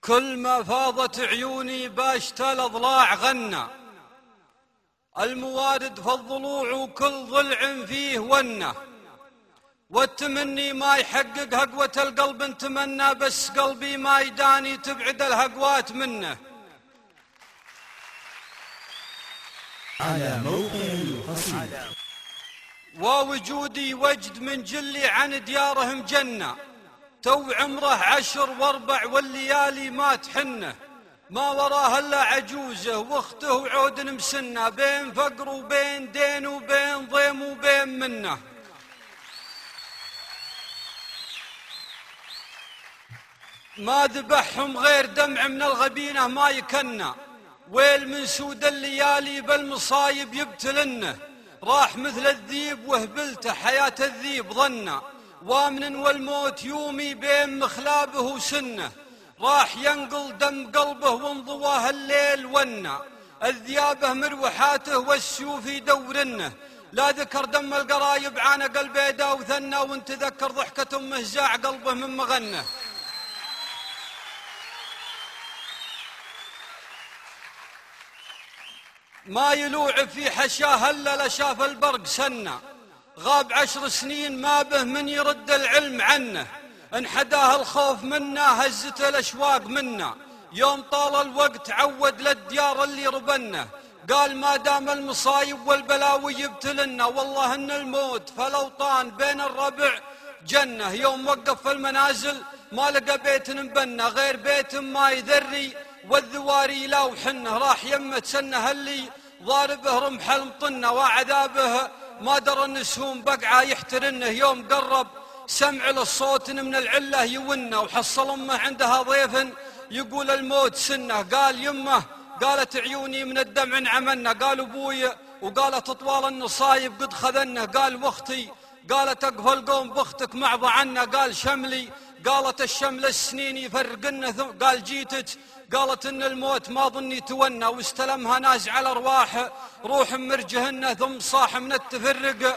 كل ما فاضت عيوني باشت الأضلاع غنى، الموارد في الضلوع وكل ضلع فيه ونة، والتمني ما يحقق هقوة القلب نتمنى، بس قلبي ما يداني تبعد الهقوات منه. على موقع القصيد. ووجودي وجد من جلي عن ديارهم جنة، تو عمره 10 و4 والليالي ما تحنه، ما وراه الا عجوزه واخته وعود مسنه، بين فقر وبين دين وبين ضيم وبين منه. ما ذبحهم غير دمع من الغبينه ما يكنى، ويل من سود الليالي بالمصايب يبتلنه، راح مثل الذيب وهبلته حياة الذيب ظنه، وامن والموت يومي بين مخلابه وسنه، راح ينقل دم قلبه وانضواه الليل ونه، الذيابه مروحاته والسيوف يدورنه، لا ذكر دم القرايب عانق البيدا وثنى، وانت ذكر ضحكة امه زاع قلبه من مغنه. ما يلوع في حشاه الا لشاف البرق سنه، غاب 10 سنين ما به من يرد العلم عنه، انحداه الخوف منا هزته الاشواق منا، يوم طال الوقت عود للديار اللي ربنه، قال ما دام المصايب والبلاوي يبتلنا، والله ان الموت فالاوطان بين الربع جنه، يوم وقف في المنازل ما لقى بيت نبنى غير بيت ما يذري والذواري لا وحنه، راح يمه سنه اللي ضاربه رمح المطنه، وعذابه ما درى النسوم بقعه يحترنه، يوم قرب سمع للصوت من العله يونه، وحصل امه عندها ضيف يقول الموت سنه، قال يمه قالت عيوني من الدمع انعمنا، قال ابوي وقالت طوال النصايب قد خذنا، قال واختي قالت اقفل القوم باختك معضى عنا، قال شملي قالت الشمل السنين يفرقنا، قال جيتك قالت ان الموت ما ظني تونى، واستلمها نازع الارواح روح مرجهن، ثم صاح من التفرق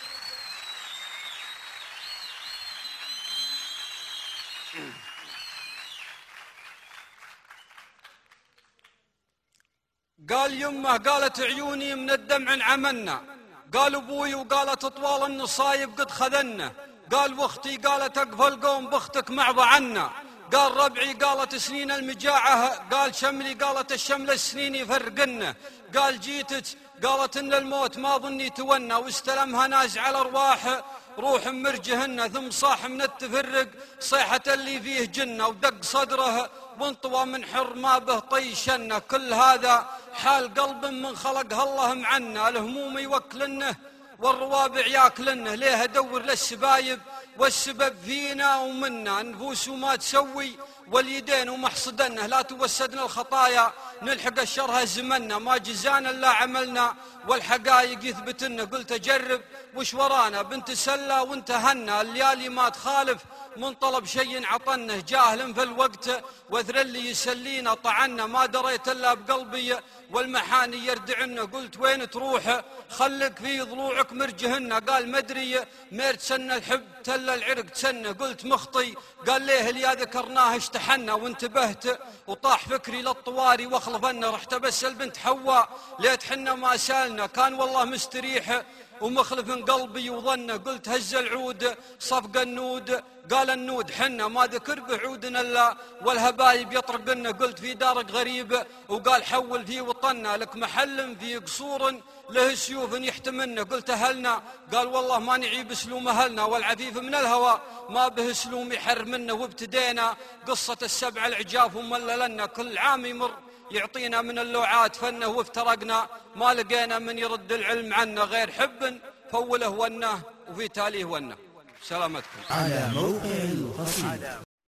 قال يمه قالت عيوني من الدمع انعمنا، قال ابوي وقالت طوال النصايب قد خذنا، قال واختي قالت اقفل قوم باختك معضى عنا، قال ربعي قالت سنين المجاعة، قال شملي قالت الشمل السنين يفرقنا، قال جيتك قالت ان الموت ما ظني تونى، واستلمها نازع الارواح روح مرجهن، ثم صاح من التفرق صيحة اللي فيه جنة، ودق صدره وانطوى من حر ما به طيشنه، كل هذا حال قلب من خلقها الله معنا، الهموم يوكلنه والروابع ياكلنه، ليه ادور للسبايب والسبب فينا ومنا، نفوس وما تسوي واليدين ومحصدنه، لا توسدنا الخطايا نلحق الشرها زمنا، ما جزانا الا عملنا والحقايق يثبتنا، قلت اجرب وش ورانا بنت سله وانتهنا، الليالي ما تخالف من طلب شيء عطنه، جاهل في الوقت واثر اللي يسلينا طعنا، ما دريت الا بقلبي والمحاني يردعنا، قلت وين تروح خلك في ضلوعك مرجهنا، قال مدري مير تسنى الحب تلا العرق تسنى، قلت مخطي قال ليه اللي ذكرناه اشتحنا، وانتبهت وطاح فكري للطواري واخلفنا، رحت بس البنت حواء ليت حنا ما سالنا، كان والله مستريح ومخلف قلبي وظنه، قلت هز العود صفق النود، قال النود حنا ما ذكر بعودنا الا والهبايب يطرقنا، قلت في دارك غريب وقال حول في وطنا، لك محل في قصور له سيوف يحتملنا، قلت اهلنا قال والله ما نعيب سلوم اهلنا، والعفيف من الهوى ما به سلوم يحرمنا، وابتدينا قصة السبع العجاف ومللنا، كل عام يمر يعطينا من اللوعات فنه، وافترقنا ما لقينا من يرد العلم عنا غير حب فوله ونه وفي تاليه ونه. سلامتكم. على موقع القصيد.